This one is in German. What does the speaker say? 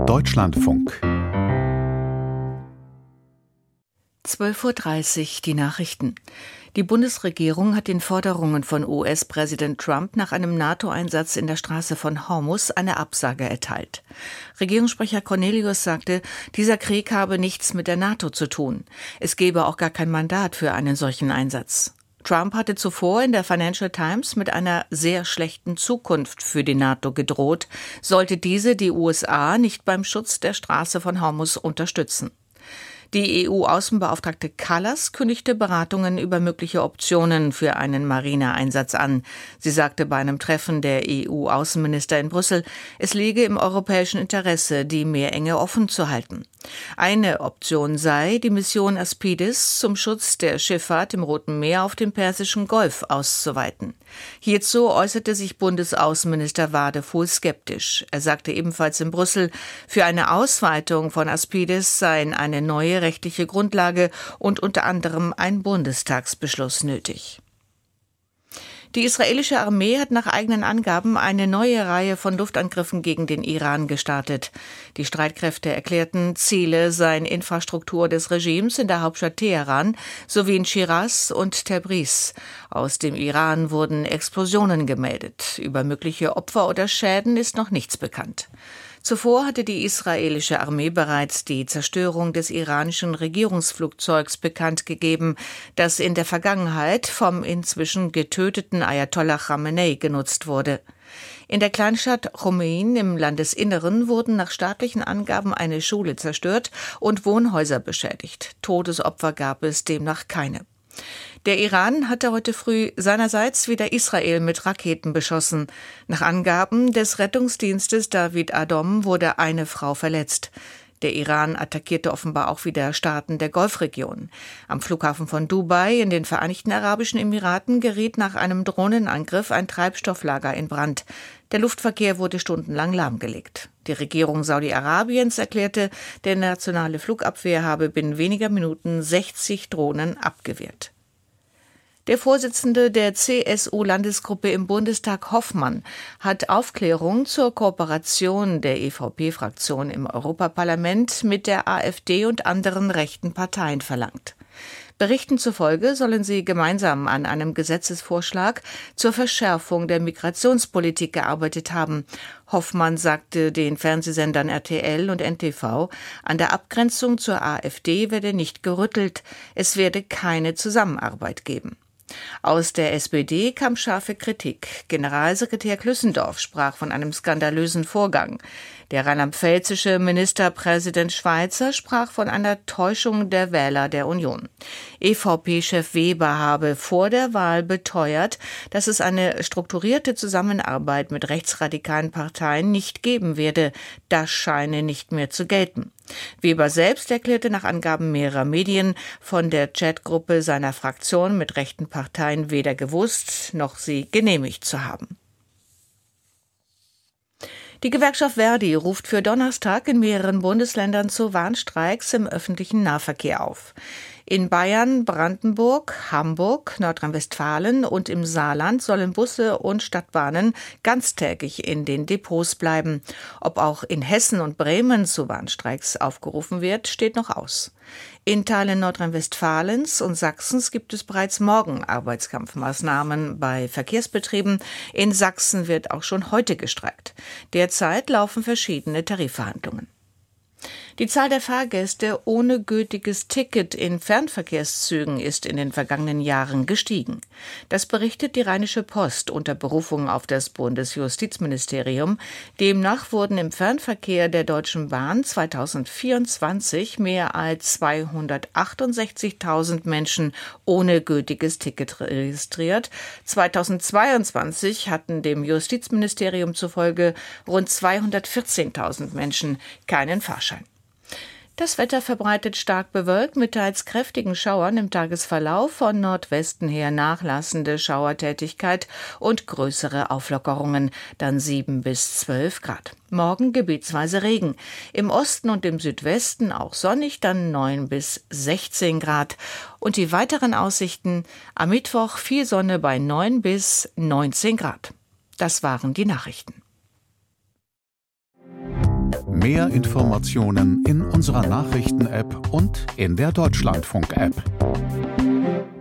Deutschlandfunk 12:30 Uhr die Nachrichten. Die Bundesregierung hat den Forderungen von US-Präsident Trump nach einem NATO-Einsatz in der Straße von Hormuz eine Absage erteilt. Regierungssprecher Cornelius sagte, dieser Krieg habe nichts mit der NATO zu tun. Es gebe auch gar kein Mandat für einen solchen Einsatz. Trump hatte zuvor in der Financial Times mit einer sehr schlechten Zukunft für die NATO gedroht, sollte diese die USA nicht beim Schutz der Straße von Hormuz unterstützen. Die EU-Außenbeauftragte Kallas kündigte Beratungen über mögliche Optionen für einen Marineeinsatz an. Sie sagte bei einem Treffen der EU-Außenminister in Brüssel, es liege im europäischen Interesse, die Meerenge offen zu halten. Eine Option sei, die Mission Aspides zum Schutz der Schifffahrt im Roten Meer auf dem Persischen Golf auszuweiten. Hierzu äußerte sich Bundesaußenminister Wadefuhl skeptisch. Er sagte ebenfalls in Brüssel, für eine Ausweitung von Aspides seien eine neue rechtliche Grundlage und unter anderem ein Bundestagsbeschluss nötig. Die israelische Armee hat nach eigenen Angaben eine neue Reihe von Luftangriffen gegen den Iran gestartet. Die Streitkräfte erklärten, Ziele seien Infrastruktur des Regimes in der Hauptstadt Teheran sowie in Schiraz und Tabriz. Aus dem Iran wurden Explosionen gemeldet. Über mögliche Opfer oder Schäden ist noch nichts bekannt. Zuvor hatte die israelische Armee bereits die Zerstörung des iranischen Regierungsflugzeugs bekannt gegeben, das in der Vergangenheit vom inzwischen getöteten Ayatollah Khamenei genutzt wurde. In der Kleinstadt Khomein im Landesinneren wurden nach staatlichen Angaben eine Schule zerstört und Wohnhäuser beschädigt. Todesopfer gab es demnach keine. Der Iran hatte heute früh seinerseits wieder Israel mit Raketen beschossen. Nach Angaben des Rettungsdienstes David Adom wurde eine Frau verletzt. Der Iran attackierte offenbar auch wieder Staaten der Golfregion. Am Flughafen von Dubai in den Vereinigten Arabischen Emiraten geriet nach einem Drohnenangriff ein Treibstofflager in Brand. Der Luftverkehr wurde stundenlang lahmgelegt. Die Regierung Saudi-Arabiens erklärte, der nationale Flugabwehr habe binnen weniger Minuten 60 Drohnen abgewehrt. Der Vorsitzende der CSU-Landesgruppe im Bundestag, Hoffmann, hat Aufklärung zur Kooperation der EVP-Fraktion im Europaparlament mit der AfD und anderen rechten Parteien verlangt. Berichten zufolge sollen sie gemeinsam an einem Gesetzesvorschlag zur Verschärfung der Migrationspolitik gearbeitet haben. Hoffmann sagte den Fernsehsendern RTL und NTV, an der Abgrenzung zur AfD werde nicht gerüttelt, es werde keine Zusammenarbeit geben. Aus der SPD kam scharfe Kritik. Generalsekretär Klüssendorf sprach von einem skandalösen Vorgang. Der rheinland-pfälzische Ministerpräsident Schweizer sprach von einer Täuschung der Wähler der Union. EVP-Chef Weber habe vor der Wahl beteuert, dass es eine strukturierte Zusammenarbeit mit rechtsradikalen Parteien nicht geben werde. Das scheine nicht mehr zu gelten. Weber selbst erklärte nach Angaben mehrerer Medien von der Chatgruppe seiner Fraktion mit rechten Parteien weder gewusst noch sie genehmigt zu haben. Die Gewerkschaft Verdi ruft für Donnerstag in mehreren Bundesländern zu Warnstreiks im öffentlichen Nahverkehr auf. In Bayern, Brandenburg, Hamburg, Nordrhein-Westfalen und im Saarland sollen Busse und Stadtbahnen ganztägig in den Depots bleiben. Ob auch in Hessen und Bremen zu Warnstreiks aufgerufen wird, steht noch aus. In Teilen Nordrhein-Westfalens und Sachsens gibt es bereits morgen Arbeitskampfmaßnahmen bei Verkehrsbetrieben. In Sachsen wird auch schon heute gestreikt. Derzeit laufen verschiedene Tarifverhandlungen. Die Zahl der Fahrgäste ohne gültiges Ticket in Fernverkehrszügen ist in den vergangenen Jahren gestiegen. Das berichtet die Rheinische Post unter Berufung auf das Bundesjustizministerium. Demnach wurden im Fernverkehr der Deutschen Bahn 2024 mehr als 268.000 Menschen ohne gültiges Ticket registriert. 2022 hatten dem Justizministerium zufolge rund 214.000 Menschen keinen Fahrschein. Das Wetter verbreitet stark bewölkt mit teils kräftigen Schauern im Tagesverlauf, von Nordwesten her nachlassende Schauertätigkeit und größere Auflockerungen, dann 7 bis 12 Grad. Morgen gebietsweise Regen, im Osten und im Südwesten auch sonnig, dann 9 bis 16 Grad. Und die weiteren Aussichten: am Mittwoch viel Sonne bei 9 bis 19 Grad. Das waren die Nachrichten. Mehr Informationen in unserer Nachrichten-App und in der Deutschlandfunk-App.